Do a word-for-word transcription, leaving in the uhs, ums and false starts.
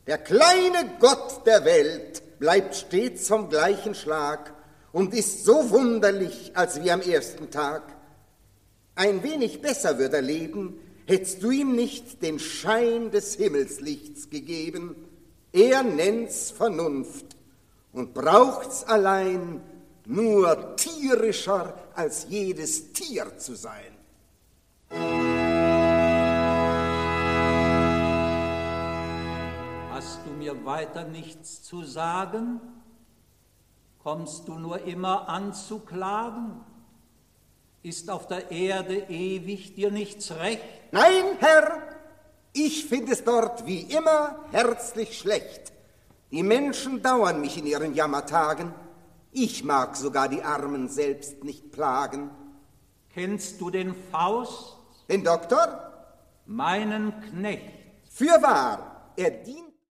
Der kleine Gott der Welt bleibt stets vom gleichen Schlag und ist so wunderlich, als wie am ersten Tag. Ein wenig besser würd er leben, hättst du ihm nicht den Schein des Himmelslichts gegeben. Er nennt's Vernunft und braucht's allein, nur tierischer als jedes Tier zu sein. Hast du mir weiter nichts zu sagen? Kommst du nur immer anzuklagen? Ist auf der Erde ewig dir nichts recht? Nein, Herr, ich find es dort wie immer herzlich schlecht. Die Menschen dauern mich in ihren Jammertagen. Ich mag sogar die Armen selbst nicht plagen. Kennst du den Faust? Den Doktor? Meinen Knecht. Fürwahr, er dient